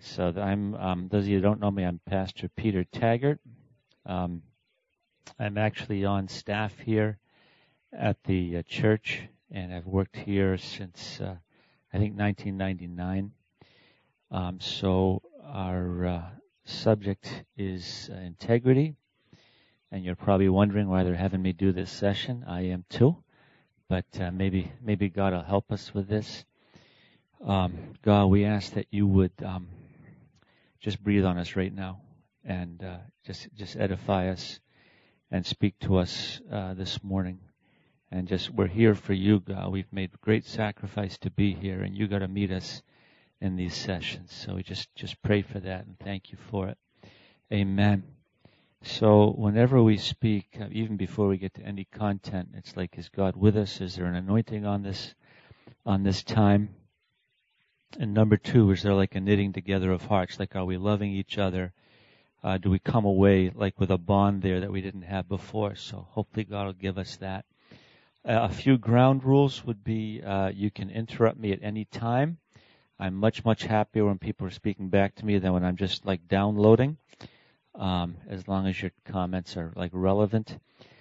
So those of you who don't know me, I'm Pastor Peter Taggart. I'm actually on staff here at the church, and I've worked here since, I think, 1999. So our subject is integrity, and you're probably wondering why they're having me do this session. I am too, but maybe God will help us with this. God, we ask that you would just breathe on us right now, and just edify us and speak to us this morning. And we're here for you, God. We've made great sacrifice to be here, and you got to meet us in these sessions. So we just pray for that and thank you for it. Amen. So whenever we speak, even before we get to any content, it's like, is God with us? Is there an anointing on this time? And number two, is there like a knitting together of hearts? Like, are we loving each other? Do we come away like with a bond there that we didn't have before? So hopefully God will give us that. A few ground rules would be, you can interrupt me at any time. I'm much happier when people are speaking back to me than when I'm just like downloading, as long as your comments are like relevant.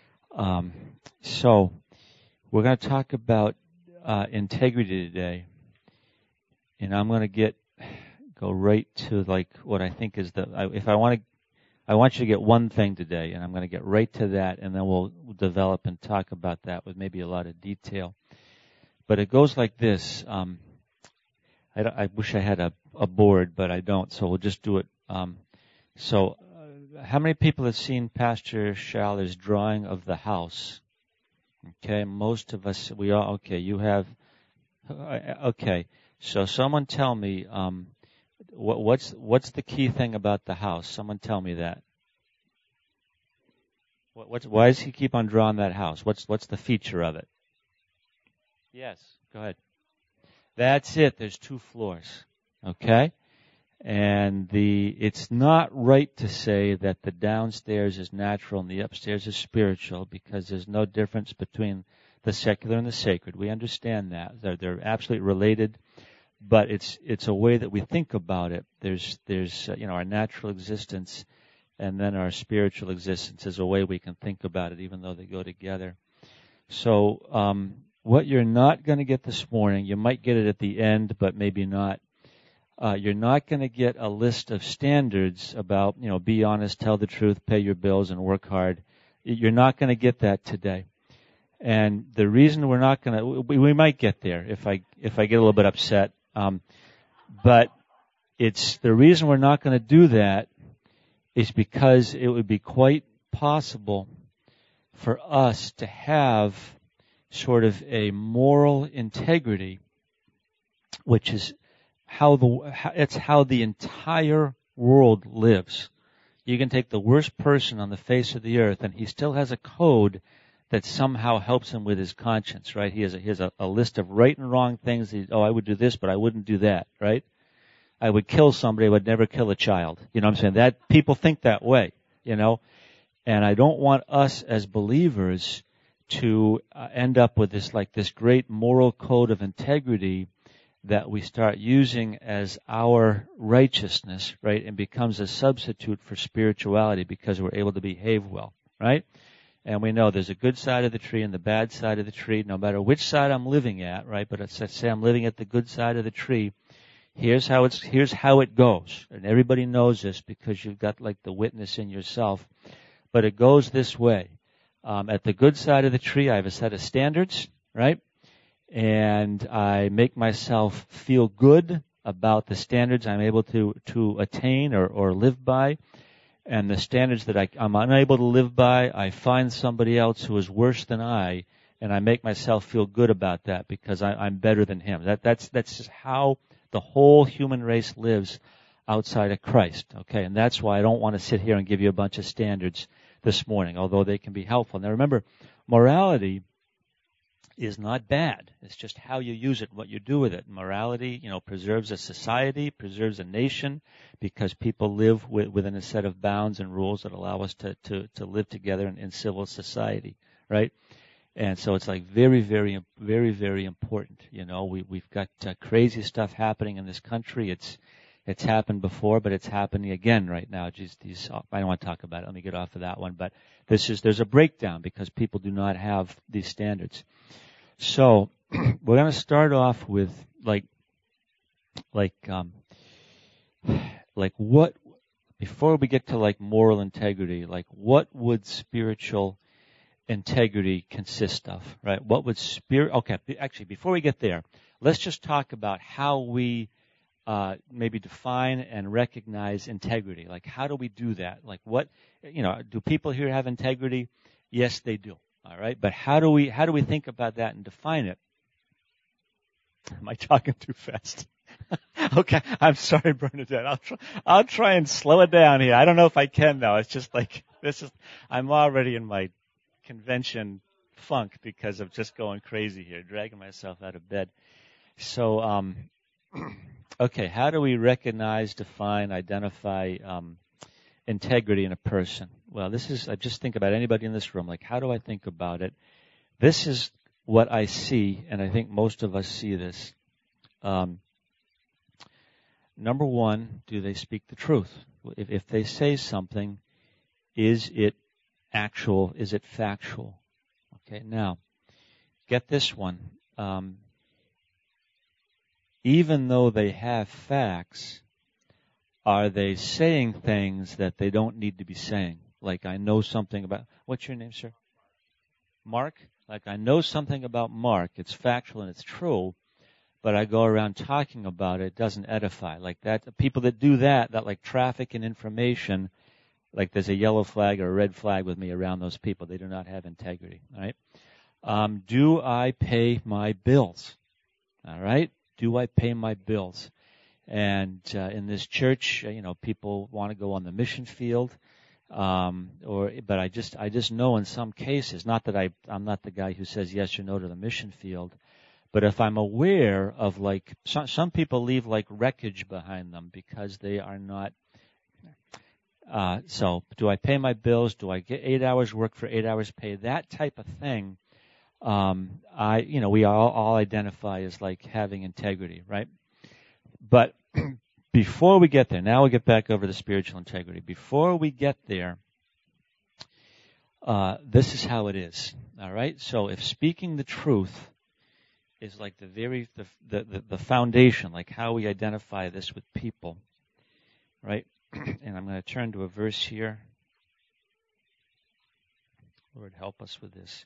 So we're going to talk about integrity today. And I'm going to go right to like what I think is I want you to get one thing today, and I'm going to get right to that, and then we'll develop and talk about that with maybe a lot of detail. But it goes like this. I wish I had a board, but I don't, so we'll just do it. So how many people have seen Pastor Schaller's drawing of the house? Okay, most of us, we all, okay, you have, okay. So someone tell me, what's the key thing about the house? Someone tell me that. Why does he keep on drawing that house? What's the feature of it? Yes, go ahead. That's it. There's 2 floors. Okay? And it's not right to say that the downstairs is natural and the upstairs is spiritual, because there's no difference between the secular and the sacred. We understand that. They're absolutely related. But it's a way that we think about it. There's our natural existence, and then our spiritual existence is a way we can think about it, even though they go together. So what you're not going to get this morning, you might get it at the end, but maybe not. You're not going to get a list of standards about, be honest, tell the truth, pay your bills, and work hard. You're not going to get that today. And the reason we're not going to, we might get there if I get a little bit upset. But it's the reason we're not going to do that is because it would be quite possible for us to have sort of a moral integrity, which is how the entire world lives. You can take the worst person on the face of the earth, and he still has a code that somehow helps him with his conscience, right? He has a list of right and wrong things. I would do this, but I wouldn't do that, right? I would kill somebody, I would never kill a child. You know what I'm saying? That people think that way, And I don't want us as believers to end up with this great moral code of integrity that we start using as our righteousness, right? And becomes a substitute for spirituality because we're able to behave well, right? And we know there's a good side of the tree and the bad side of the tree, no matter which side I'm living at, right? But let's say I'm living at the good side of the tree. Here's how it goes. And everybody knows this because you've got like the witness in yourself. But it goes this way. At the good side of the tree, I have a set of standards, right? And I make myself feel good about the standards I'm able to attain or live by. And the standards that I'm unable to live by, I find somebody else who is worse than I, and I make myself feel good about that because I'm better than him. That's just how the whole human race lives outside of Christ. Okay, and that's why I don't want to sit here and give you a bunch of standards this morning, although they can be helpful. Now remember, morality is not bad. It's just how you use it, what you do with it. Morality, preserves a society, preserves a nation, because people live within a set of bounds and rules that allow us to live together in civil society, right? And so it's like very, very, very, very important. We've got crazy stuff happening in this country. It's happened before, but it's happening again right now. I don't want to talk about it. Let me get off of that one. But there's a breakdown because people do not have these standards. So we're going to start off with like what, before we get to like moral integrity, like what would spiritual integrity consist of, right? What would actually, before we get there, let's just talk about how we maybe define and recognize integrity. Like, how do we do that? Like, do people here have integrity? Yes, they do. All right. But how do we think about that and define it? Am I talking too fast? Okay. I'm sorry, Bernadette. I'll try and slow it down here. I don't know if I can though. It's just like, I'm already in my convention funk because of just going crazy here, dragging myself out of bed. So, okay, how do we recognize, define, identify integrity in a person? Well, I just think about anybody in this room, like how do I think about it? This is what I see, and I think most of us see this. Number one, do they speak the truth? If they say something, is it actual? Is it factual? Okay, now, get this one. Even though they have facts, are they saying things that they don't need to be saying? Like, I know something about, what's your name, sir? Mark? Like, I know something about Mark. It's factual and it's true, but I go around talking about it. It doesn't edify. Like that, people that do that like traffic in information, like there's a yellow flag or a red flag with me around those people. They do not have integrity, all right? Do I pay my bills? All right? Do I pay my bills? And in this church, people want to go on the mission field, but I just know in some cases, not that I'm not the guy who says yes or no to the mission field, but if I'm aware of like some people leave like wreckage behind them because they are not. So do I pay my bills? Do I get 8 hours work for 8 hours pay? That type of thing. We all identify as like having integrity, right? But before we get there, now we'll get back over the spiritual integrity. Before we get there, this is how it is. All right. So if speaking the truth is like the foundation, like how we identify this with people, right? And I'm going to turn to a verse here. Lord, help us with this.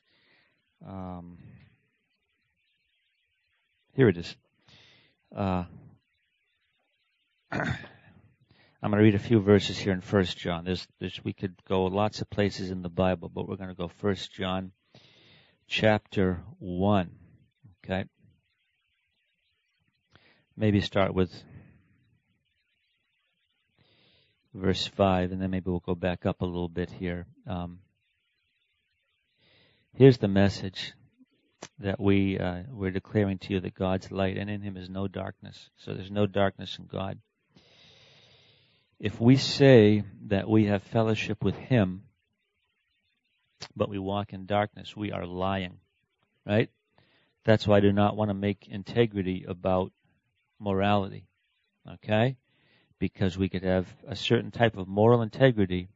Here it is. I'm going to read a few verses here in 1 John. We could go lots of places in the Bible, but we're going to go 1 John chapter 1. Okay? Maybe start with verse 5, and then maybe we'll go back up a little bit here. Here's the message that we're declaring to you, that God's light, and in Him is no darkness. So there's no darkness in God. If we say that we have fellowship with Him, but we walk in darkness, we are lying, right? That's why I do not want to make integrity about morality, okay? Because we could have a certain type of moral integrity,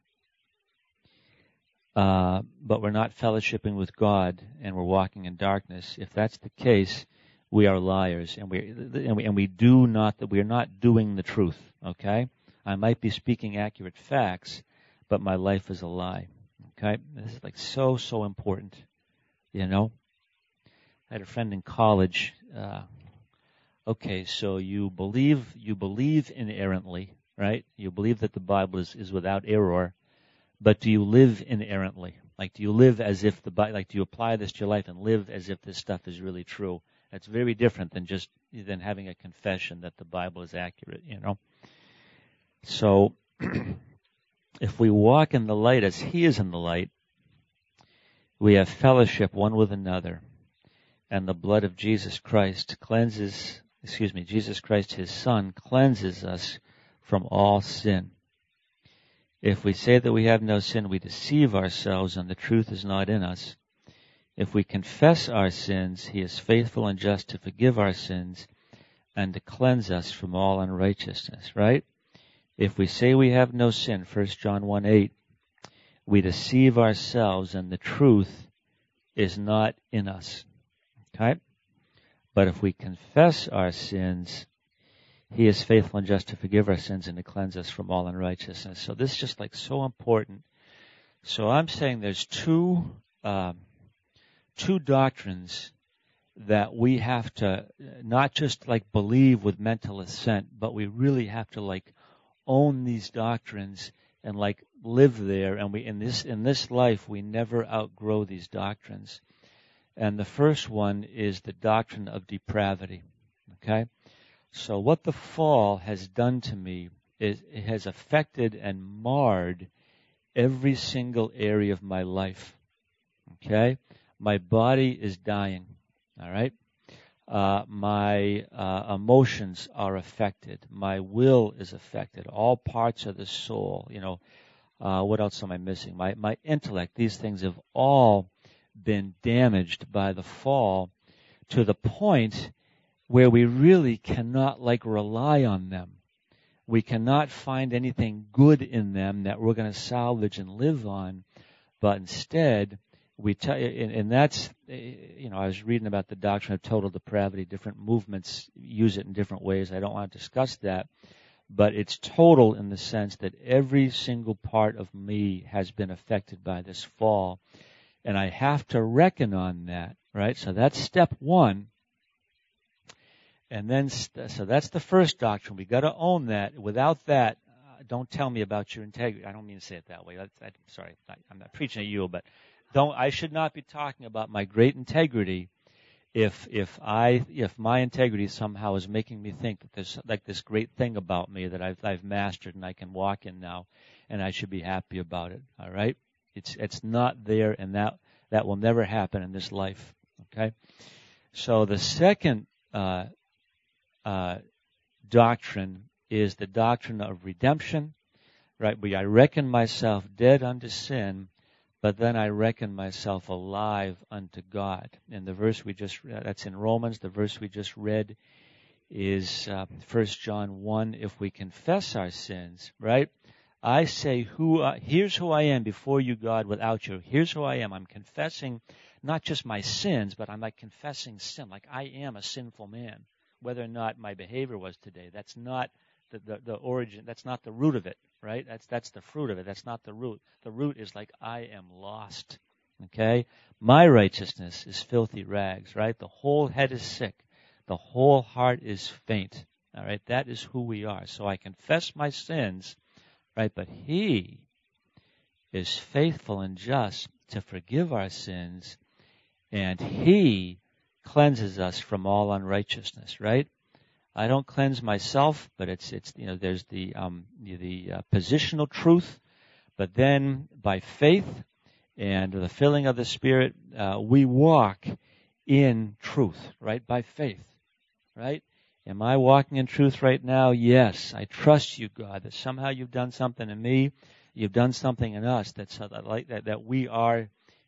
but we're not fellowshipping with God and we're walking in darkness. If that's the case, we are liars, and we are not doing the truth, okay? I might be speaking accurate facts, but my life is a lie. Okay? This is like so important. I had a friend in college. Okay, so you believe inerrantly, right? You believe that the Bible is without error, but do you live inerrantly? Like, do you live as if do you apply this to your life and live as if this stuff is really true? That's very different than having a confession that the Bible is accurate, So, if we walk in the light as He is in the light, we have fellowship one with another, and the blood of Jesus Christ Jesus Christ, His Son, cleanses us from all sin. If we say that we have no sin, we deceive ourselves, and the truth is not in us. If we confess our sins, He is faithful and just to forgive our sins and to cleanse us from all unrighteousness, right? If we say we have no sin, 1 John 1:8, we deceive ourselves and the truth is not in us. Okay? But if we confess our sins, He is faithful and just to forgive our sins and to cleanse us from all unrighteousness. So this is just like so important. So I'm saying there's two doctrines that we have to not just like believe with mental assent, but we really have to like own these doctrines and like live there. And we in this life we never outgrow these doctrines. And the first one is the doctrine of depravity. Okay? So what the fall has done to me is it has affected and marred every single area of my life. Okay? My body is dying. All right? My emotions are affected. My will is affected. All parts of the soul. What else am I missing? My intellect. These things have all been damaged by the fall to the point where we really cannot like rely on them. We cannot find anything good in them that we're going to salvage and live on, but instead and that's, I was reading about the doctrine of total depravity. Different movements use it in different ways. I don't want to discuss that, but it's total in the sense that every single part of me has been affected by this fall, and I have to reckon on that, right? So that's step one. And then, so that's the first doctrine. We got to own that. Without that, don't tell me about your integrity. I don't mean to say it that way. Sorry, I'm not preaching at you, but I should not be talking about my great integrity if my integrity somehow is making me think that there's like this great thing about me that I've mastered and I can walk in now, and I should be happy about it. All right, it's not there, and that will never happen in this life. Okay, so the second doctrine is the doctrine of redemption, right? I reckon myself dead unto sin, but then I reckon myself alive unto God. And the verse that's in Romans, the verse we just read is 1 John 1, if we confess our sins, right? I say, here's who I am before you, God, without you. Here's who I am. I'm confessing not just my sins, but I'm like confessing sin, like I am a sinful man. Whether or not my behavior was today, that's not the origin, that's not the root of it, right? That's the fruit of it. That's not the root. The root is like I am lost. Okay? My righteousness is filthy rags, right? The whole head is sick. The whole heart is faint. All right? That is who we are. So I confess my sins, right? But He is faithful and just to forgive our sins, and He cleanses us from all unrighteousness, right? I don't cleanse myself, but it's there's the positional truth, but then by faith and the filling of the Spirit, we walk in truth, right? By faith, right? Am I walking in truth right now? Yes. I trust you, God, that somehow you've done something in me, you've done something in us that we are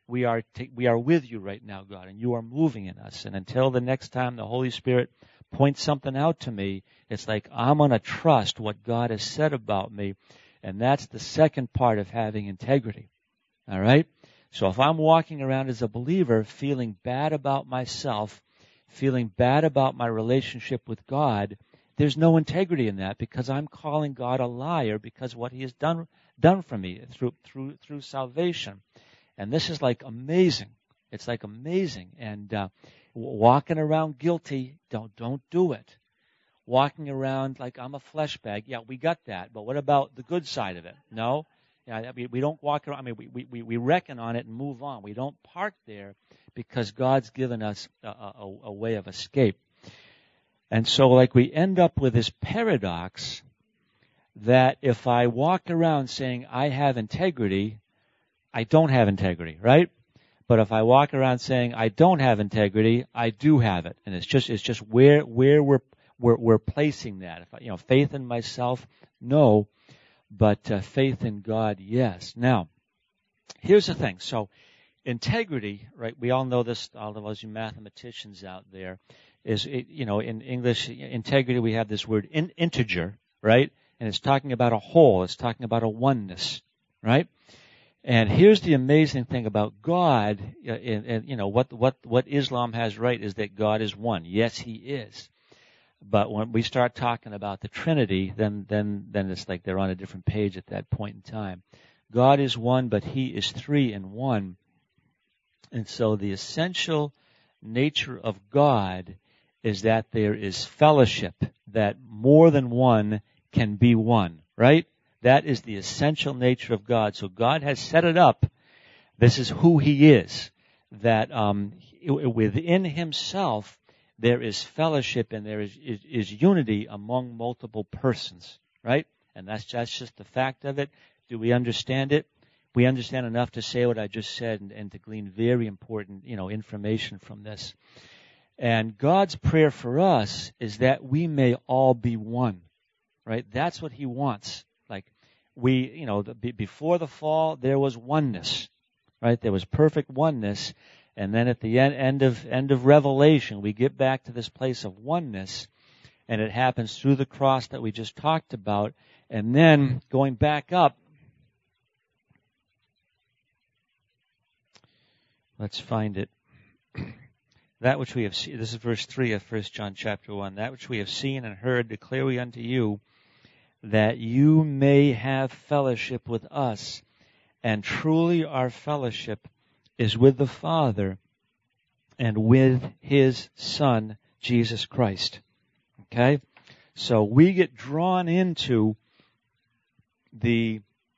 with you right now, God, and you are moving in us. And until the next time the Holy Spirit points something out to me, it's like I'm going to trust what God has said about me. And that's the second part of having integrity. All right? So if I'm walking around as a believer feeling bad about myself, feeling bad about my relationship with God, there's no integrity in that, because I'm calling God a liar because what He has done for me through salvation. And this is like amazing. It's like amazing. And walking around guilty, don't do it. Walking around like I'm a flesh bag, yeah, we got that. But what about the good side of it? No. Yeah, we don't walk around. I mean, we reckon on it and move on. We don't park there because God's given us a way of escape. And so like we end up with this paradox that if I walk around saying I have integrity, I don't have integrity, right? But if I walk around saying I don't have integrity, I do have it, and it's just where we're placing that. If faith in myself, no, but faith in God, yes. Now, here's the thing. So, integrity, right? We all know this. All of us you mathematicians out there, in English, integrity, we have this word integer, right? And it's talking about a whole. It's talking about a oneness, right? And here's the amazing thing about God, and what Islam has right is that God is one. Yes, He is. But when we start talking about the Trinity, then it's like they're on a different page at that point in time. God is one, but He is three in one. And so the essential nature of God is that there is fellowship, that more than one can be one, right? That is the essential nature of God. So God has set it up. This is who He is. That within Himself there is fellowship and there is unity among multiple persons, right? And that's just the fact of it. Do we understand it? We understand enough to say what I just said and to glean very important, information from this. And God's prayer for us is that we may all be one, right? That's what He wants. Like before the fall, there was oneness, right? There was perfect oneness. And then at the end of Revelation, we get back to this place of oneness, and it happens through the cross that we just talked about. And then going back up, let's find it. That which we have seen, this is verse 3 of 1 John chapter 1. That which we have seen and heard declare we unto you, that you may have fellowship with us. And truly our fellowship is with the Father and with His Son, Jesus Christ. Okay? So we get drawn into the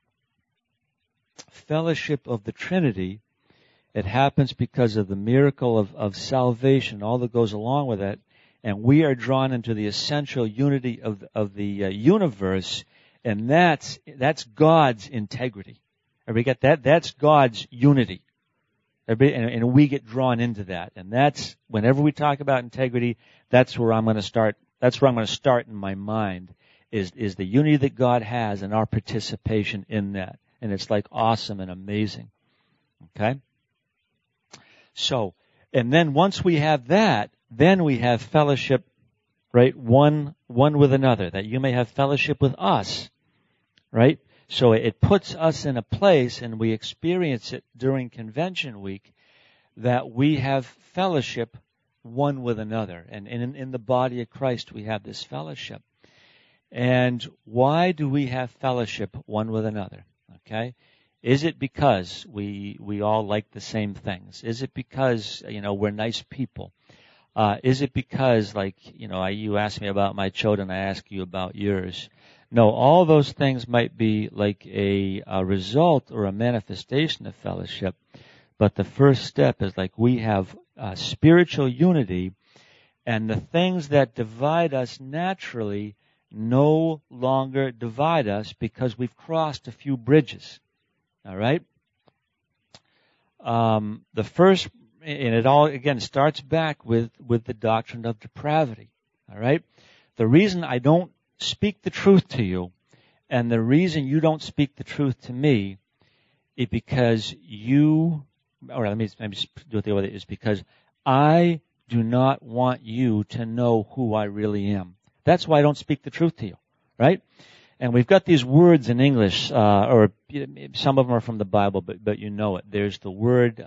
fellowship of the Trinity. It happens because of the miracle of salvation, all that goes along with it. And we are drawn into the essential unity of the universe, and that's God's integrity. Everybody get that? That's God's unity. And we get drawn into that. And that's, whenever we talk about integrity, that's where I'm going to start. That's where I'm going to start in my mind, is the unity that God has and our participation in that. And it's like awesome and amazing. Okay? So, and then once we have that, then we have fellowship, right? One with another, that you may have fellowship with us, right? So it puts us in a place, and we experience it during convention week, that we have fellowship one with another. And in the body of Christ, we have this fellowship. And why do we have fellowship one with another? Okay? Is it because we all like the same things? Is it because, we're nice people? Is it because, you ask me about my children, I ask you about yours? No, all those things might be like a result or a manifestation of fellowship, but the first step is like we have spiritual unity, and the things that divide us naturally no longer divide us because we've crossed a few bridges. All right? The first, and it all, again, starts back with the doctrine of depravity. All right? The reason I don't speak the truth to you, and the reason you don't speak the truth to me, is because let me do it the other way, is because I do not want you to know who I really am. That's why I don't speak the truth to you, right? And we've got these words in English, or some of them are from the Bible, but you know it. There's the word,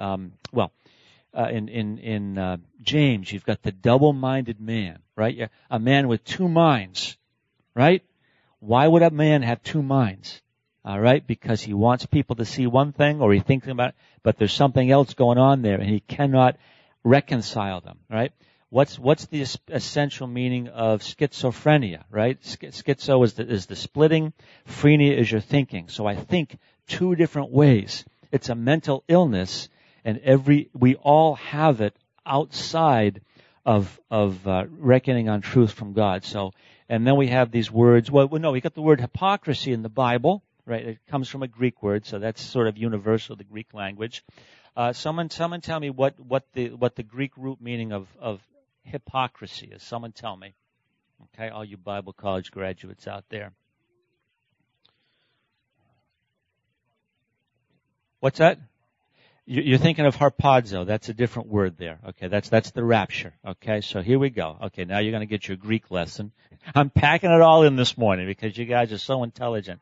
in James, you've got the double-minded man, right? A man with two minds, right? Why would a man have two minds? All right, because he wants people to see one thing, or he's thinking about it, but there's something else going on there, and he cannot reconcile them, right? What's the essential meaning of schizophrenia, right? Schizo is the splitting, phrenia is your thinking. So I think two different ways. It's a mental illness, and we all have it outside of reckoning on truth from God. So, and then we have these words. We got the word hypocrisy in the Bible, right? It comes from a Greek word, so that's sort of universal, the Greek language. Someone tell me what the Greek root meaning of hypocrisy is. Someone tell me. Okay, all you Bible college graduates out there. What's that? You're thinking of harpazo. That's a different word there. Okay, that's the rapture. Okay, so here we go. Okay, now you're going to get your Greek lesson. I'm packing it all in this morning because you guys are so intelligent.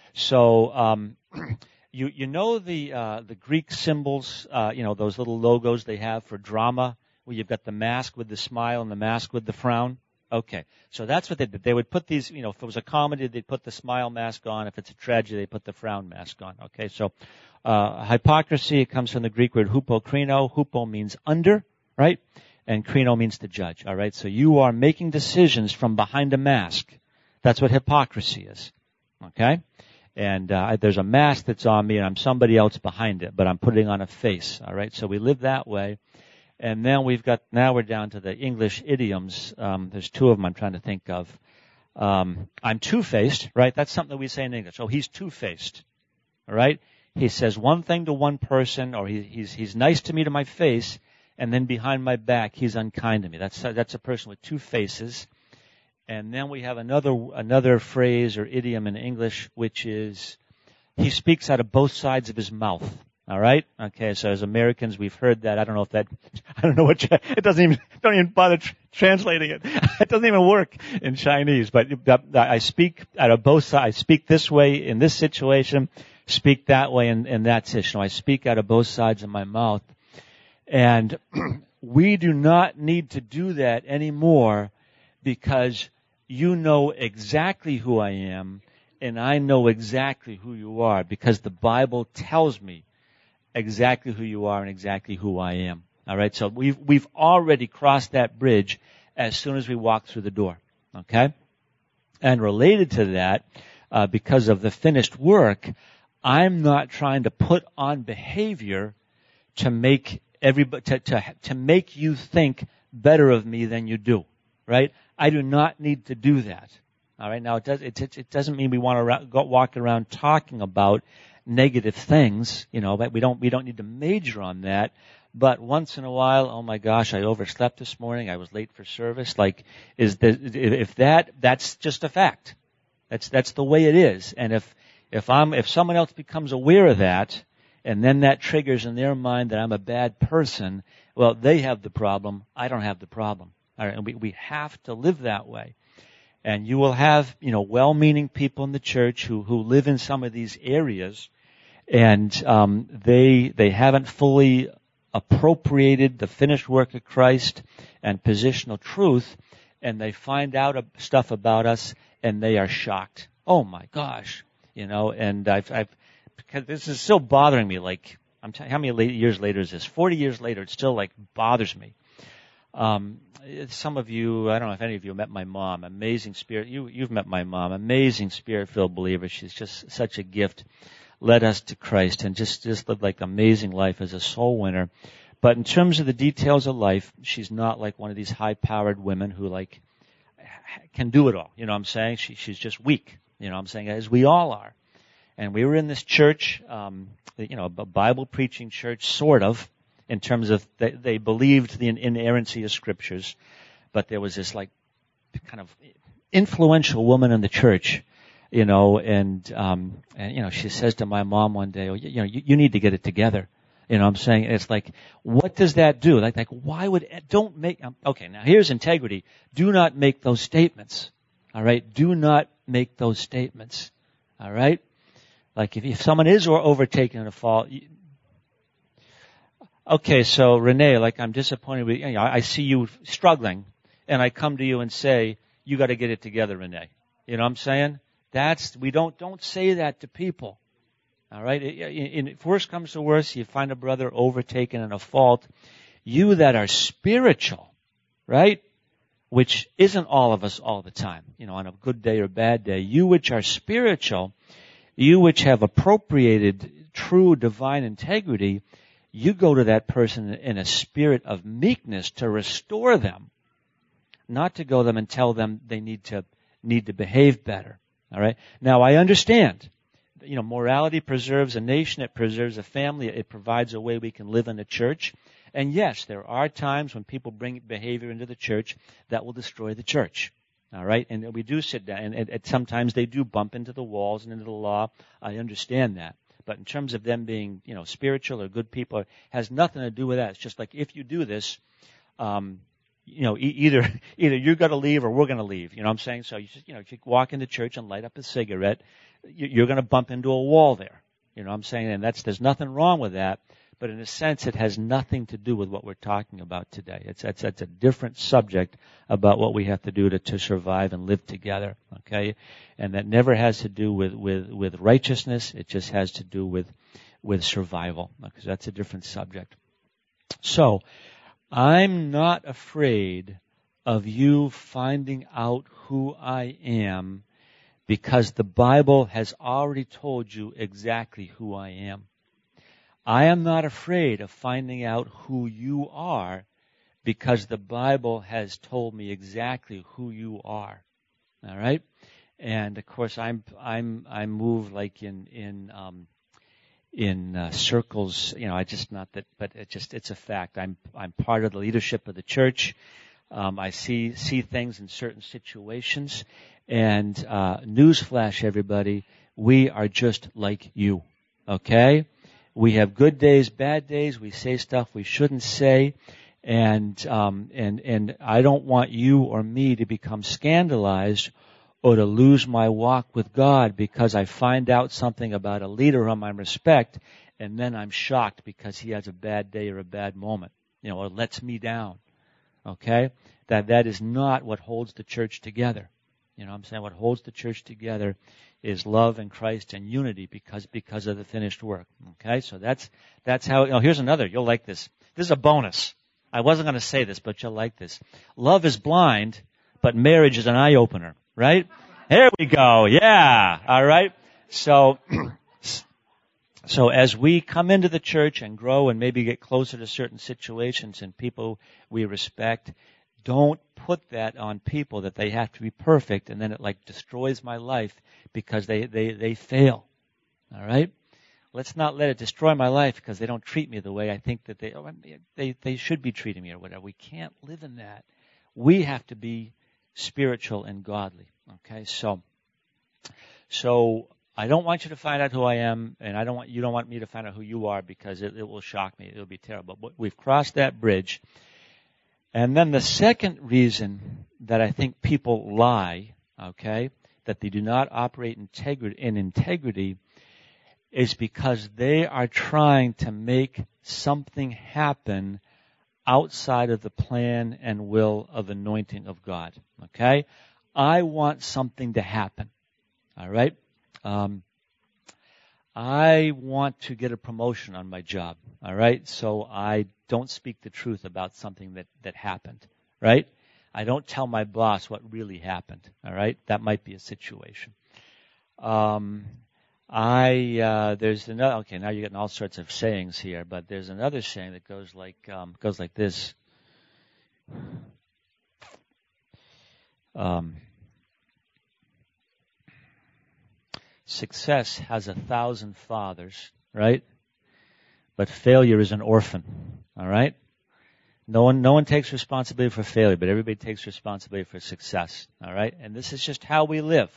So, you know the Greek symbols, those little logos they have for drama, where you've got the mask with the smile and the mask with the frown? Okay, so that's what they did. They would put these, if it was a comedy, they'd put the smile mask on. If it's a tragedy, they put the frown mask on. Okay, so hypocrisy, it comes from the Greek word hupokrino. Hupo means under, right? And krino means to judge, all right? So you are making decisions from behind a mask. That's what hypocrisy is, okay? And there's a mask that's on me, and I'm somebody else behind it, but I'm putting on a face, all right? So we live that way. And then now we're down to the English idioms. There's two of them I'm trying to think of. I'm two-faced, right? That's something that we say in English. Oh, he's two-faced, all right? He says one thing to one person, or he's nice to me to my face, and then behind my back, he's unkind to me. That's a person with two faces. And then we have another phrase or idiom in English, which is he speaks out of both sides of his mouth. All right? Okay, so as Americans, we've heard that. I don't know it don't even bother translating it. It doesn't even work in Chinese, but I speak out of both sides. I speak this way in this situation, speak that way in that situation. I speak out of both sides of my mouth. And we do not need to do that anymore because you know exactly who I am and I know exactly who you are because the Bible tells me exactly who you are and exactly who I am. All right, so we've already crossed that bridge as soon as we walk through the door. Okay, and related to that, because of the finished work, I'm not trying to put on behavior to make everybody to make you think better of me than you do. Right? I do not need to do that. All right, now it doesn't mean we want to walk around talking about negative things, but we don't need to major on that. But once in a while, oh my gosh, I overslept this morning. I was late for service. That's just a fact. That's the way it is. And if someone else becomes aware of that, and then that triggers in their mind that I'm a bad person, well, they have the problem. I don't have the problem. All right, and we have to live that way. And you will have, well-meaning people in the church who live in some of these areas, and they haven't fully appropriated the finished work of Christ and positional truth, and they find out stuff about us, and they are shocked. Oh my gosh, and I've because this is still bothering me. Like, I'm telling you, how many years later is this? 40 years later, it still bothers me. Some of you, I don't know if any of you met my mom, amazing spirit. You've met my mom, amazing spirit-filled believer. She's just such a gift, led us to Christ and just lived like amazing life as a soul winner. But in terms of the details of life, she's not like one of these high-powered women who can do it all. You know what I'm saying? She's just weak. You know what I'm saying? As we all are. And we were in this church, a Bible preaching church, sort of, in terms of they believed the inerrancy of scriptures, but there was this kind of influential woman in the church, and she says to my mom one day, you need to get it together. You know what I'm saying? And it's like, what does that do? Like why would, don't make, okay, now here's integrity. Do not make those statements. All right? Do not make those statements. All right? Like if someone is overtaken in a fault, okay, so Renee, I'm disappointed with you. I see you struggling, and I come to you and say, you got to get it together, Renee. You know what I'm saying? We don't say that to people. All right? If worse comes to worse, you find a brother overtaken in a fault. You that are spiritual, right? Which isn't all of us all the time, on a good day or bad day. You which are spiritual, you which have appropriated true divine integrity, you go to that person in a spirit of meekness to restore them, not to go to them and tell them they need to behave better. All right. Now I understand, morality preserves a nation, it preserves a family, it provides a way we can live in a church. And yes, there are times when people bring behavior into the church that will destroy the church. All right, and we do sit down, and sometimes they do bump into the walls and into the law. I understand that. But in terms of them being, spiritual or good people, it has nothing to do with that. It's just like if you do this, either you're going to leave or we're going to leave. You know what I'm saying? So you just, if you walk into church and light up a cigarette, you're going to bump into a wall there. You know what I'm saying? And there's nothing wrong with that. But in a sense, it has nothing to do with what we're talking about today. It's a different subject about what we have to do to survive and live together. Okay? And that never has to do with righteousness. It just has to do with survival. Because that's a different subject. So, I'm not afraid of you finding out who I am because the Bible has already told you exactly who I am. I am not afraid of finding out who you are because the Bible has told me exactly who you are. All right? And of course I'm moved like in circles, I just not that, but it's a fact. I'm part of the leadership of the church. I see things in certain situations, and newsflash, everybody, we are just like you. Okay, we have good days, bad days. We say stuff we shouldn't say, and I don't want you or me to become scandalized or to lose my walk with God because I find out something about a leader whom I respect, and then I'm shocked because he has a bad day or a bad moment, or lets me down. Okay? That is not what holds the church together. I'm saying what holds the church together is love in Christ and unity because of the finished work. Okay? So that's how, here's another, you'll like this. This is a bonus. I wasn't going to say this, but you'll like this. Love is blind, but marriage is an eye-opener. Right? There we go. Yeah. All right. So as we come into the church and grow and maybe get closer to certain situations and people we respect, don't put that on people that they have to be perfect and then it like destroys my life because they fail. All right? Let's not let it destroy my life because they don't treat me the way I think that they should be treating me or whatever. We can't live in that. We have to be spiritual and godly. Okay, so I don't want you to find out who I am, and you don't want me to find out who you are because it will shock me. It will be terrible. But we've crossed that bridge. And then the second reason that I think people lie, okay, that they do not operate in integrity is because they are trying to make something happen outside of the plan and will of anointing of God. Okay? I want something to happen. All right? I want to get a promotion on my job. All right? So I don't speak the truth about something that happened. Right? I don't tell my boss what really happened. All right? That might be a situation. There's another, okay, now you're getting all sorts of sayings here, but there's another saying that goes like this. Success has 1,000 fathers, right? But failure is an orphan, all right? No one takes responsibility for failure, but everybody takes responsibility for success, all right? And this is just how we live,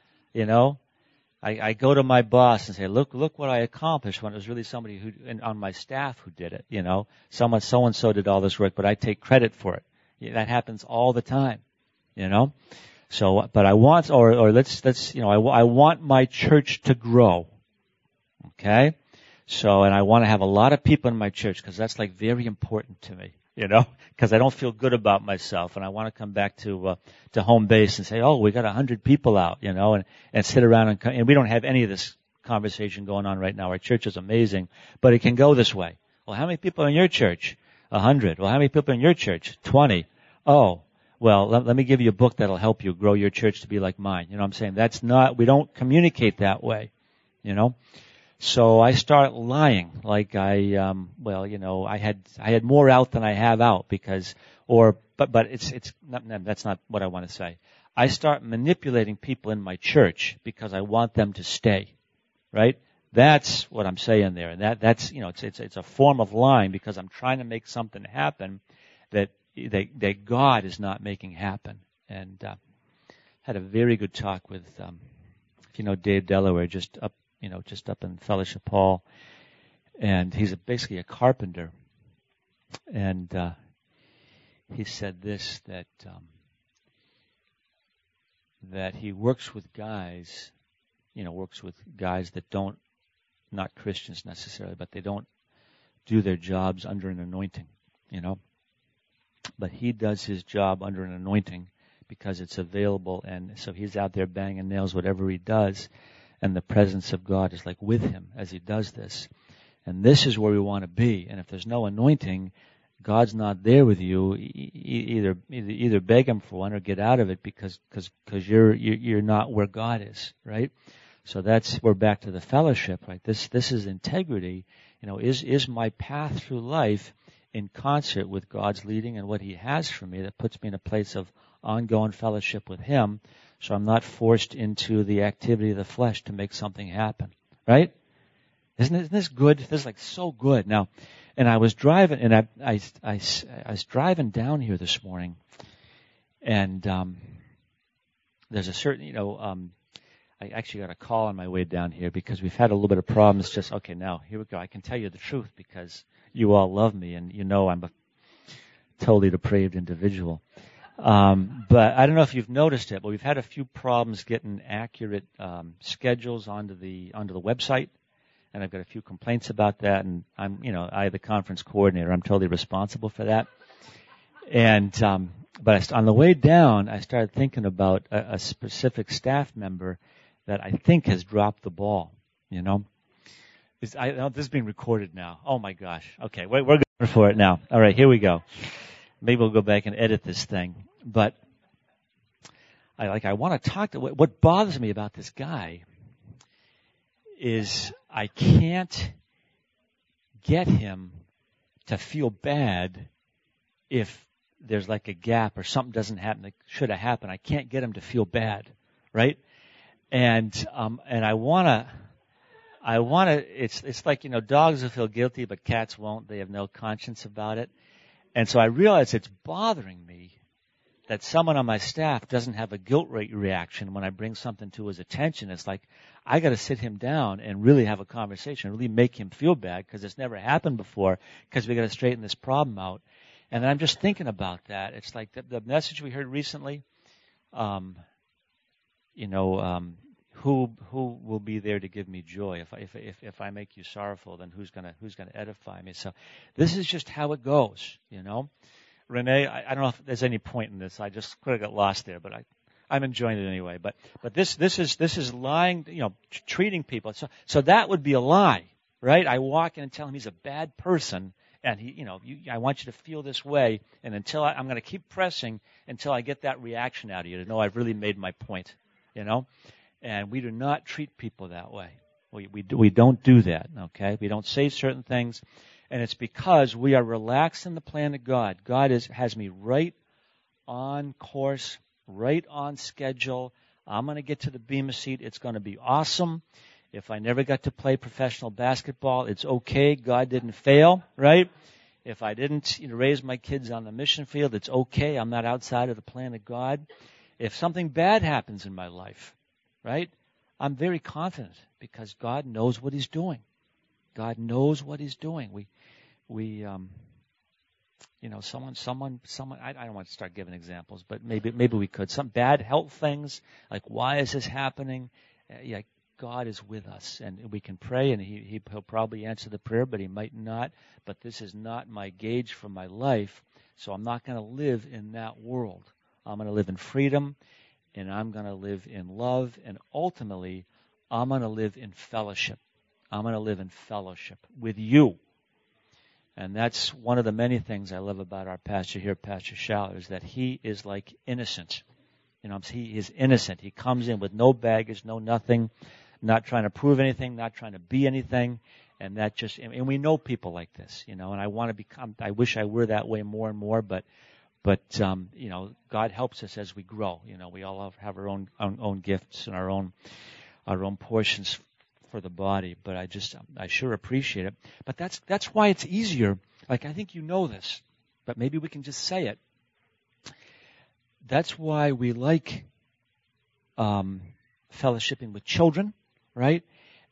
I go to my boss and say, look what I accomplished when it was really somebody on my staff who did it, Someone so-and-so did all this work, but I take credit for it. That happens all the time, So, but I want, or let's, I want my church to grow. Okay? So, and I want to have a lot of people in my church because that's like very important to me, because I don't feel good about myself and I want to come back to home base and say, oh, we got 100 people out, and sit around and we don't have any of this conversation going on right now. Our church is amazing, but it can go this way. Well, how many people are in your church? 100. Well, how many people are in your church? 20. Oh, well, let me give you a book that'll help you grow your church to be like mine. You know what I'm saying? We don't communicate that way, So I start lying, like I had more out than I have out but it's not, that's not what I want to say. I start manipulating people in my church because I want them to stay, right? That's what I'm saying there. And that's, it's a form of lying because I'm trying to make something happen that God is not making happen. And, had a very good talk with, if you know Dave Delaware, just up just up in Fellowship Hall. And he's basically a carpenter. And he said this, that he works with guys that don't, not Christians necessarily, but they don't do their jobs under an anointing, But he does his job under an anointing because it's available, and so he's out there banging nails, whatever he does, and the presence of God is like with him as he does this. And this is where we want to be. And if there's no anointing, God's not there with you. Either beg him for one or get out of it because you're not where God is, right? So we're back to the fellowship, right? This is integrity. Is my path through life in concert with God's leading and what He has for me that puts me in a place of ongoing fellowship with Him, so I'm not forced into the activity of the flesh to make something happen, right? Isn't this good? This is like so good. Now, and I was driving, and I was driving down here this morning, and there's a certain, I actually got a call on my way down here because we've had a little bit of problems. Now, here we go. I can tell you the truth because you all love me, and I'm a totally depraved individual. But I don't know if you've noticed it, but we've had a few problems getting accurate schedules onto the website. And I've got a few complaints about that, and I'm the conference coordinator. I'm totally responsible for that. And but on the way down, I started thinking about a specific staff member that I think has dropped the ball. This is being recorded now. Oh my gosh. Okay, we're going for it now. All right, here we go. Maybe we'll go back and edit this thing. But I want to talk to what bothers me about this guy is I can't get him to feel bad if there's like a gap or something doesn't happen that should have happened. I can't get him to feel bad, right? And I wanna. It's like dogs will feel guilty, but cats won't. They have no conscience about it. And so I realize it's bothering me that someone on my staff doesn't have a guilt reaction when I bring something to his attention. It's like, I got to sit him down and really have a conversation, really make him feel bad because it's never happened before, because we got to straighten this problem out. And I'm just thinking about that. It's like the message we heard recently, who will be there to give me joy? If I make you sorrowful, then who's gonna edify me? So this is just how it goes, Renee, I don't know if there's any point in this. I just could have got lost there, but I'm enjoying it anyway. But this is lying, treating people. So that would be a lie, right? I walk in and tell him he's a bad person, and I want you to feel this way, and I'm going to keep pressing until I get that reaction out of you to know I've really made my point, And we do not treat people that way. We don't do that, okay? We don't say certain things. And it's because we are relaxed in the plan of God. God has me right on course, right on schedule. I'm going to get to the Bema seat. It's going to be awesome. If I never got to play professional basketball, it's okay. God didn't fail, right? If I didn't raise my kids on the mission field, it's okay. I'm not outside of the plan of God. If something bad happens in my life, right, I'm very confident because God knows what He's doing. God knows what He's doing. Someone, I don't want to start giving examples, but maybe we could. Some bad health things, like why is this happening? God is with us, and we can pray, and He'll probably answer the prayer, but He might not. But this is not my gauge for my life, so I'm not going to live in that world. I'm going to live in freedom, and I'm going to live in love, and ultimately, I'm going to live in fellowship. I'm going to live in fellowship with you. And that's one of the many things I love about our pastor here, Pastor Schaller, is that he is like innocent. He is innocent. He comes in with no baggage, no nothing, not trying to prove anything, not trying to be anything. And and we know people like this, and I wish I were that way more and more, but God helps us as we grow. We all have our own gifts and our own portions for the body, but I sure appreciate it. But that's why it's easier. Like, I think you know this, but maybe we can just say it. That's why we like fellowshipping with children, right?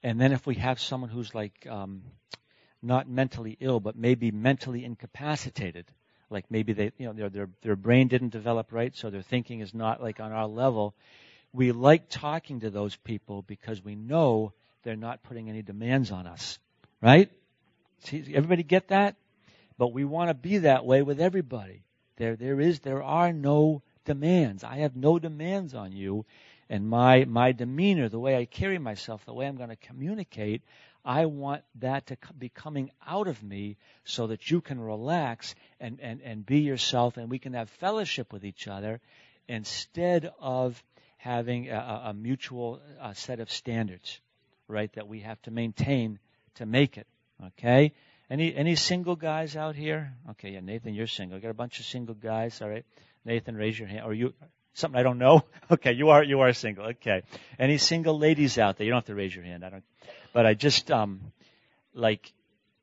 And then if we have someone who's like not mentally ill, but maybe mentally incapacitated, like maybe they, their brain didn't develop right, so their thinking is not like on our level. We like talking to those people because we know they're not putting any demands on us, right? See, everybody get that? But we want to be that way with everybody. There are no demands. I have no demands on you, and my demeanor, the way I carry myself, the way I'm going to communicate, I want that to be coming out of me so that you can relax and be yourself, and we can have fellowship with each other instead of having a mutual set of standards, right, that we have to maintain to make it, okay? Any single guys out here? Okay, yeah, Nathan, you're single. I got a bunch of single guys, all right? Nathan, raise your hand. Or you, something I don't know? Okay, you are single, okay. Any single ladies out there? You don't have to raise your hand. But I just, like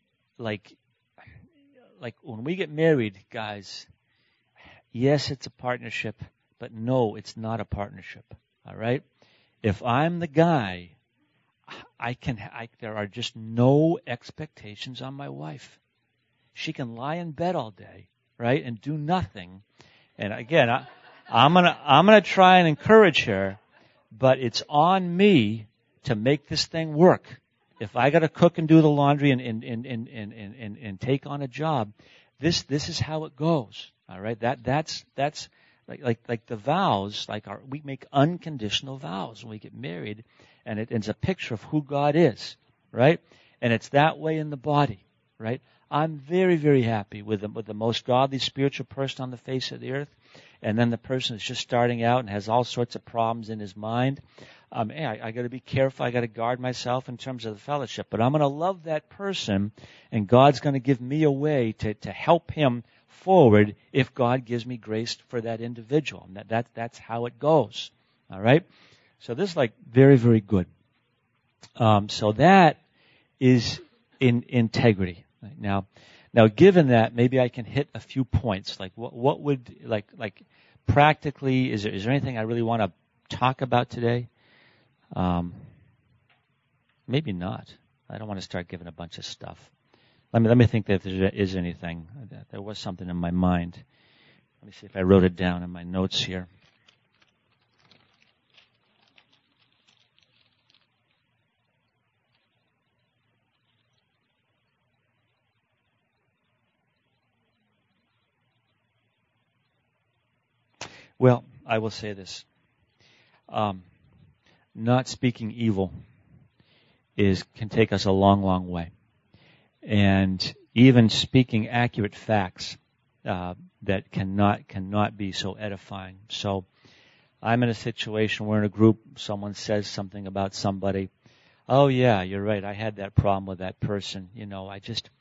when we get married, guys, yes, it's a partnership, but no, it's not a partnership. All right? If I'm the guy, there are just no expectations on my wife. She can lie in bed all day, right, and do nothing. And again, I'm gonna try and encourage her, but it's on me to make this thing work. If I got to cook and do the laundry and take on a job, this is how it goes. All right, that's like the vows. We make unconditional vows when we get married, and it's a picture of who God is, right? And it's that way in the body, right? I'm very, very happy with the most godly spiritual person on the face of the earth, and then the person is just starting out and has all sorts of problems in his mind. I got to be careful. I got to guard myself in terms of the fellowship. But I'm going to love that person, and God's going to give me a way to help him forward if God gives me grace for that individual. And that's how it goes. All right? So this is like very, very good. So that is in integrity. Right? Now, given that, maybe I can hit a few points. Like what would like practically is there anything I really want to talk about today? Maybe not. I don't want to start giving a bunch of stuff. Let me think that if there is anything. There was something in my mind. Let me see if I wrote it down in my notes here. Well, I will say this. Not speaking evil can take us a long, long way. And even speaking accurate facts that cannot be so edifying. So I'm in a situation where in a group someone says something about somebody. Oh yeah, you're right. I had that problem with that person. I just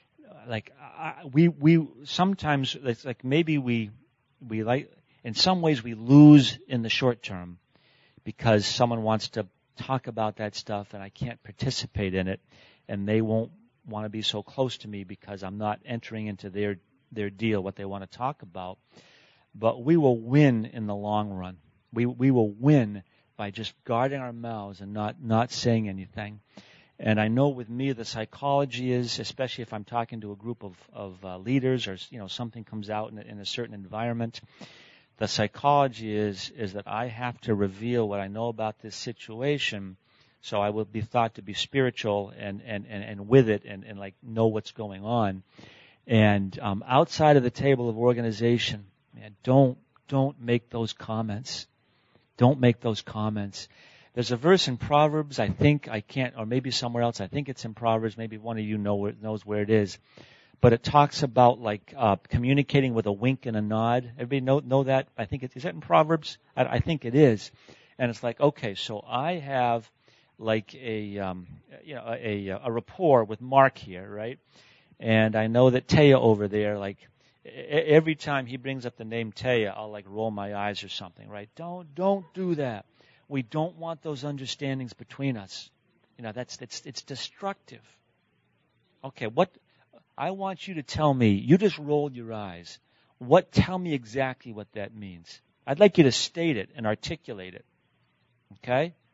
we sometimes it's like maybe we like in some ways we lose in the short term because someone wants to talk about that stuff and I can't participate in it, and they won't want to be so close to me because I'm not entering into their deal, what they want to talk about. But we will win in the long run. We will win by just guarding our mouths and not saying anything. And I know with me the psychology is, especially if I'm talking to a group of leaders or something comes out in a certain environment, the psychology is that I have to reveal what I know about this situation, so I will be thought to be spiritual and with it and like know what's going on. And outside of the table of organization, man, don't make those comments. Don't make those comments. There's a verse in Proverbs, I can't, or maybe somewhere else. I think it's in Proverbs. Maybe one of you knows where it is. But it talks about like communicating with a wink and a nod. Everybody know that? I think is that in Proverbs? I think it is. And it's like, okay, so I have like a rapport with Mark here, right? And I know that Taya over there, like every time he brings up the name Taya, I'll like roll my eyes or something, right? Don't do that. We don't want those understandings between us. It's destructive. Okay, I want you to tell me, you just rolled your eyes. Tell me exactly what that means. I'd like you to state it and articulate it. Okay?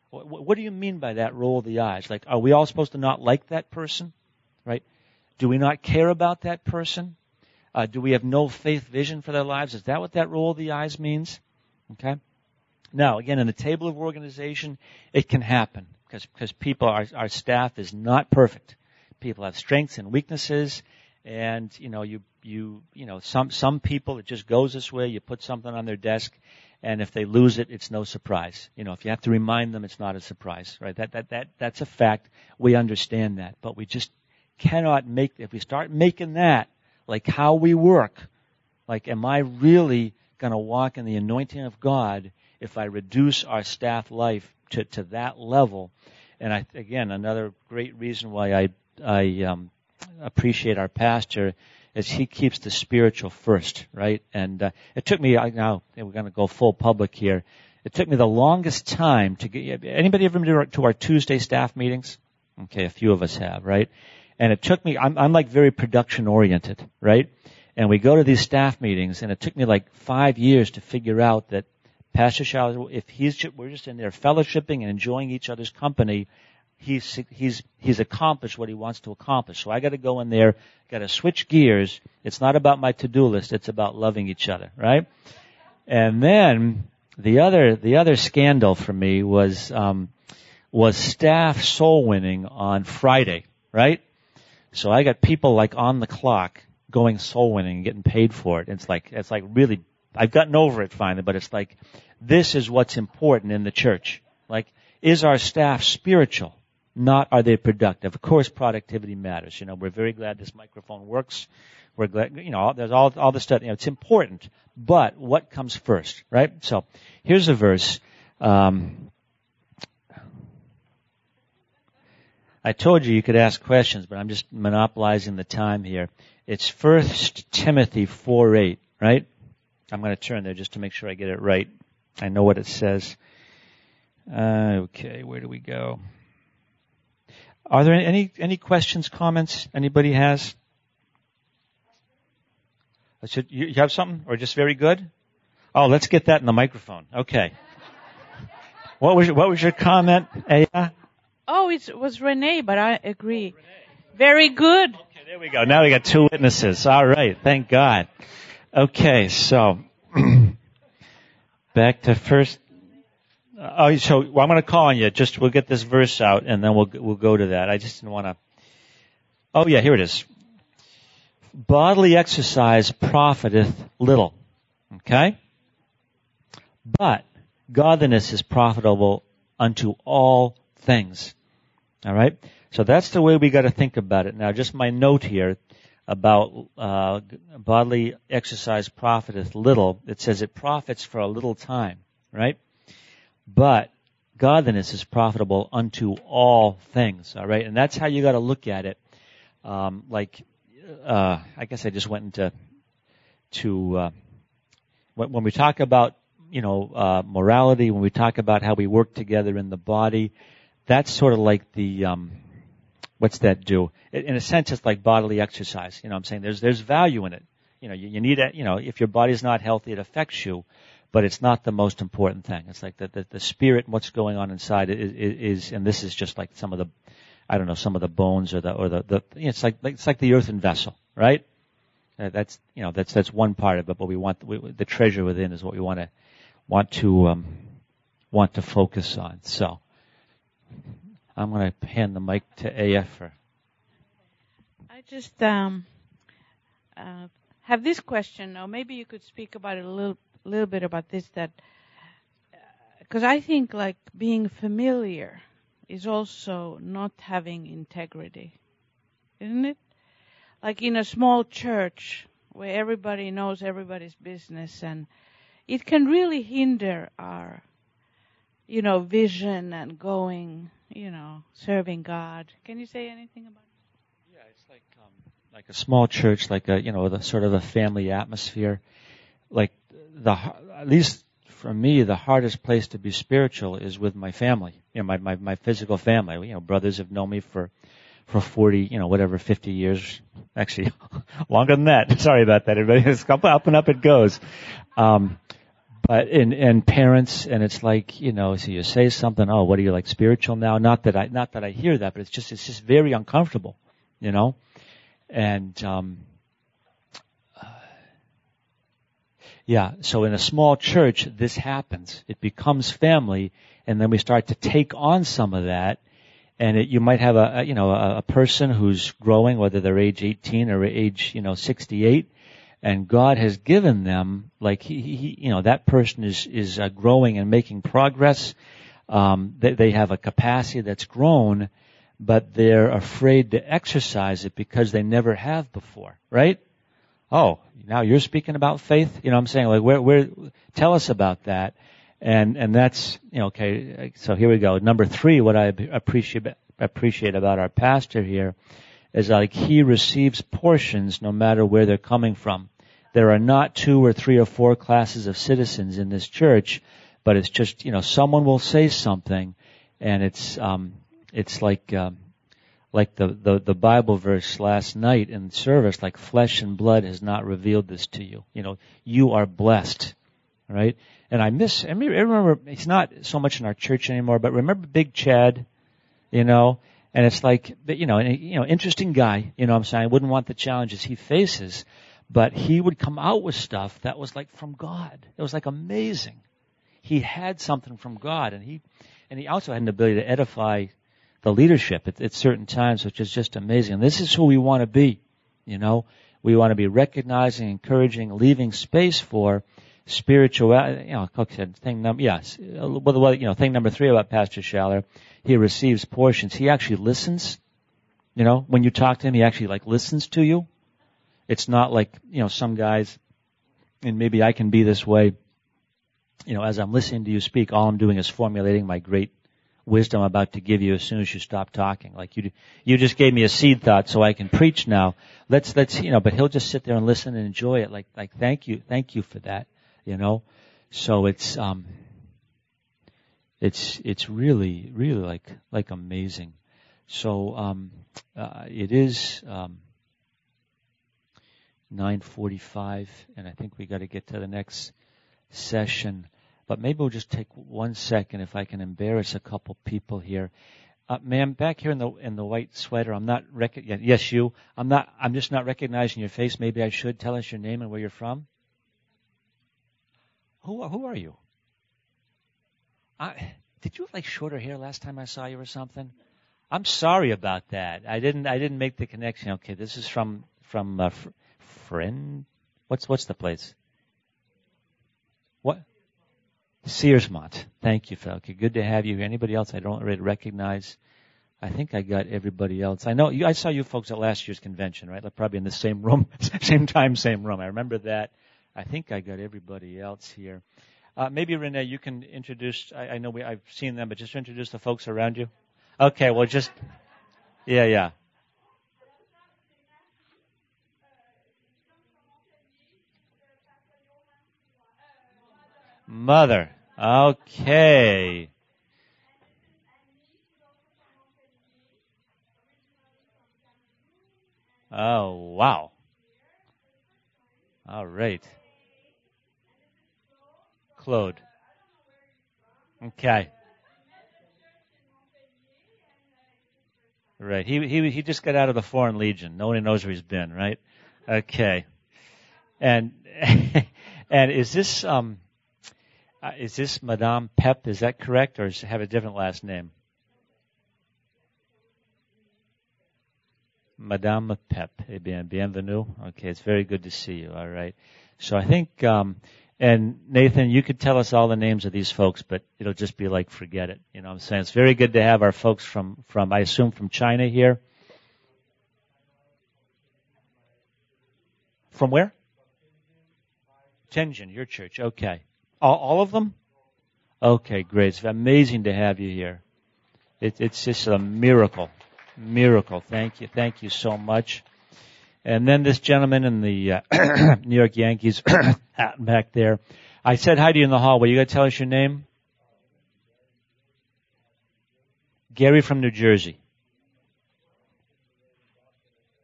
What do you mean by that roll of the eyes? Like, are we all supposed to not like that person? Right? Do we not care about that person? Do we have no faith vision for their lives? Is that what that roll of the eyes means? Okay. Now, again, in the table of organization, it can happen because people, our staff is not perfect. People have strengths and weaknesses, and some people it just goes this way. You put something on their desk, and if they lose it, it's no surprise. If you have to remind them, it's not a surprise, right? That's a fact. We understand that, but we just cannot if we start making that like how we work, like am I really going to walk in the anointing of God if I reduce our staff life to that level? And again, another great reason why I appreciate our pastor is he keeps the spiritual first, right? And it took me, now we're going to go full public here, it took me the longest time to get, anybody ever been to our Tuesday staff meetings? Okay, a few of us have, right? And it took me, I'm like very production oriented, right? And we go to these staff meetings, and it took me like 5 years to figure out that Pastor Shaw, if we're just in there fellowshipping and enjoying each other's company, he's accomplished what he wants to accomplish. So I got to go in there, got to switch gears. It's not about my to-do list. It's about loving each other, right? And then the other scandal for me was staff soul winning on Friday, right? So I got people like on the clock going soul winning and getting paid for it. It's like really, I've gotten over it finally, but it's like, this is what's important in the church. Like, is our staff spiritual? Not are they productive? Of course, productivity matters. We're very glad this microphone works. We're glad, there's all the stuff. It's important. But what comes first, right? So here's a verse. I told you could ask questions, but I'm just monopolizing the time here. It's 1 Timothy 4:8, right? I'm going to turn there just to make sure I get it right. I know what it says. Okay, where do we go? Are there any questions, comments anybody has? You have something, or just very good? Oh, let's get that in the microphone. Okay. What was your comment, Aya? Oh, it was Renee, but I agree. Very good. Okay, there we go. Now we got two witnesses. All right, thank God. Okay, so back to first. I'm going to call on you. We'll get this verse out, and then we'll go to that. I just didn't want to. Oh yeah, here it is. Bodily exercise profiteth little. Okay? But godliness is profitable unto all things. All right? So that's the way we got to think about it. Now, just my note here about bodily exercise profiteth little. It says it profits for a little time, right? But godliness is profitable unto all things. All right? And that's how you got to look at it. I guess I just went into when we talk about morality, when we talk about how we work together in the body, that's sort of like the what's that do? In a sense, it's like bodily exercise. I'm saying there's value in it. You need it. If your body's not healthy, it affects you, but it's not the most important thing. It's like the spirit and what's going on inside is, and this is just like some of the bones or the it's like the earthen vessel, right? That's one part of it, but we want the treasure within is what we want to focus on. So I'm going to hand the mic to AF. I just have this question, or maybe you could speak about it a little bit about this, that because I think like being familiar is also not having integrity, isn't it? Like in a small church where everybody knows everybody's business, and it can really hinder our, vision and going, serving God. Can you say anything about it? Yeah, it's like a small church, like the sort of a family atmosphere. Like at least for me, the hardest place to be spiritual is with my family. My physical family. Brothers have known me for 40, 50 years. Actually, longer than that. Sorry about that, everybody. It's up and up it goes. But and parents, and it's like, so you say something, oh, what are you, like, spiritual now? Not that I hear that, but it's just very uncomfortable, and yeah. So in a small church, this happens. It becomes family, and then we start to take on some of that. And you might have a person who's growing, whether they're age 18 or age 68. And God has given them, like he that person is growing and making progress. They have a capacity that's grown, but they're afraid to exercise it because they never have before, right? Oh, now you're speaking about faith? I'm saying, like, where, tell us about that. And that's, okay, so here we go. Number 3, what I appreciate about our pastor here is, like, he receives portions no matter where they're coming from. There are not 2 or 3 or 4 classes of citizens in this church, but it's just, someone will say something, and it's like the Bible verse last night in service, like, flesh and blood has not revealed this to you. You are blessed, right? And I remember, it's not so much in our church anymore, but remember Big Chad, and it's like, interesting guy, I'm saying, I wouldn't want the challenges he faces. But he would come out with stuff that was, like, from God. It was, like, amazing. He had something from God, and he also had an ability to edify the leadership at certain times, which is just amazing. And this is who we want to be. We want to be recognizing, encouraging, leaving space for spirituality. Cook said thing number 3 about Pastor Schaller. He receives portions. He actually listens. When you talk to him, he actually, like, listens to you. It's not like, some guys, and maybe I can be this way, as I'm listening to you speak, all I'm doing is formulating my great wisdom I'm about to give you as soon as you stop talking. Like, you just gave me a seed thought so I can preach now. Let's, but he'll just sit there and listen and enjoy it. Like, thank you for that, So it's really, really like amazing. So, it is, 9:45, and I think we got to get to the next session. But maybe we'll just take 1 second, if I can embarrass a couple people here. Ma'am, back here in the white sweater, I'm not yes, you. I'm just not recognizing your face. Maybe I should. Tell us your name and where you're from. Who are you? Did you have, like, shorter hair last time I saw you or something? I'm sorry about that. I didn't make the connection. Okay, this is from Friend? What's the place? What? Searsmont. Thank you, Phil. Okay, good to have you here. Anybody else I don't really recognize? I think I got everybody else. I know I saw you folks at last year's convention, right? Like, probably in the same room, same time, same room. I remember that. I think I got everybody else here. Maybe Renee, you can introduce. I know I've seen them, but just introduce the folks around you. Okay, well, just yeah. Mother. Okay. Oh, wow. All right. Claude. Okay. Right. He just got out of the Foreign Legion. No one knows where he's been, right? Okay. And and is this Madame Pep? Is that correct, or does it have a different last name? Madame Pep. Eh bien, bienvenue. Okay, it's very good to see you. All right. So I think, and Nathan, you could tell us all the names of these folks, but it'll just be like, forget it. You know what I'm saying? It's very good to have our folks from I assume from China here. From where? Tianjin, your church. Okay. All of them? Okay, great. It's amazing to have you here. It's just a miracle. Miracle. Thank you. Thank you so much. And then this gentleman in the New York Yankees hat back there. I said hi to you in the hallway. You got to tell us your name? Gary from New Jersey.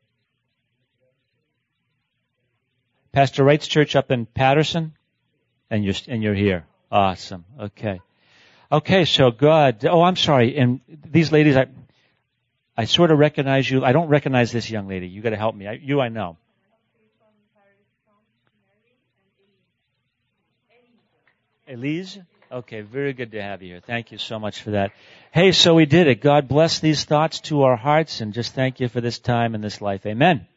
Pastor Wright's church up in Patterson? And you're here. Awesome. Okay. Okay, so good. Oh, I'm sorry. And these ladies, I sort of recognize you. I don't recognize this young lady. You got to help me. I know. Elise? Okay, very good to have you here. Thank you so much for that. Hey, so we did it. God bless these thoughts to our hearts, and just thank you for this time and this life. Amen.